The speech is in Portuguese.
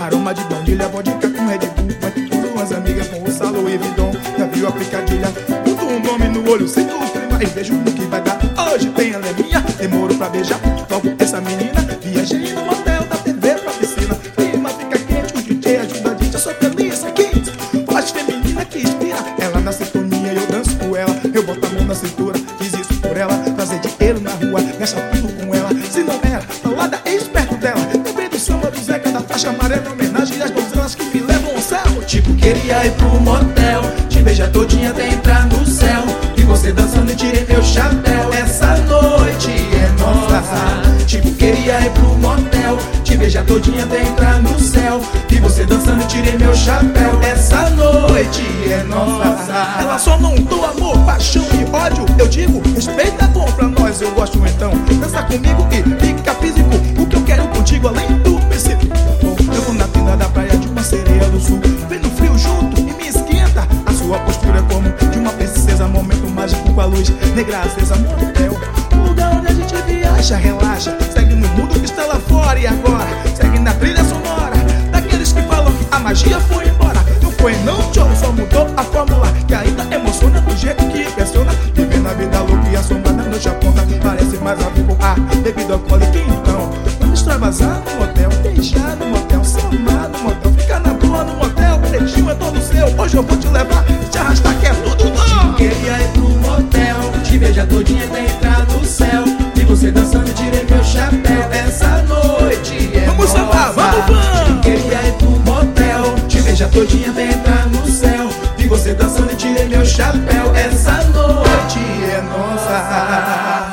aroma de baunilha, vodka com Red Bull. Vai tudo as amigas com o Salo e Vidon. Já viu a picadilha? Boto um nome no olho, sinto o clima e vejo no que vai dar. Hoje tem a Leminha, demoro pra beijar logo essa menina. Viajei no motel, da TV pra piscina. Clima fica quente, o DJ ajuda a gente. Eu sou feliz aqui, voz feminina que inspira. Ela na sintonia, eu danço com ela. Eu boto a mão na cintura, fiz isso por ela. Trazer dinheiro na rua, nessa tudo com ela. Se não era, balada esperto dela. Lembrei do samba do Zeca, da faixa amarela, homenagem às donzelas que me levam ao céu. Tipo, queria ir pro motel, te beijar todinha até entrar no céu. E você dançando e tirei meu chapéu. Essa noite é nossa. Tipo, queria ir pro motel, te beijar todinha até entrar no céu. E você dançando e tirei meu chapéu. Essa noite é nossa. Ela só não do amor, paixão e ódio. Eu digo, respeito é bom pra nós. Eu gosto então, dança comigo e fica físico. O que eu quero contigo além do psíquico. Eu vou na tenda da praia de uma sereia do sul. Vem no frio junto e me esquenta. A sua postura é como de uma princesa. Momento mágico com a luz negra acesa. Motel, o lugar onde a gente viaja, relaxa. Segue no mundo que está lá fora e agora segue na trilha sonora daqueles que falam que a magia foi embora. Não foi não, Joe, só mudou a fórmula que ainda emociona do jeito que impressiona. Vivendo a vida louca e assomada noite aponta. Parece mais a com a bebida alcoólica. Então vamos extravasar no motel, beijar no motel, se amar no motel, ficar na boa no motel. O pretinho é todo seu, hoje eu vou te levar e te arrastar que é tudo não. Queria ir pro motel, te beijar todinha até entrar no céu. E você dançando, tirei meu chapéu. Essa noite é Vamos nossa. sambar, vamos! Queria ir pro motel, te beijar todinha até entrar no céu. E você dançando, tirei meu chapéu. Essa noite é nossa.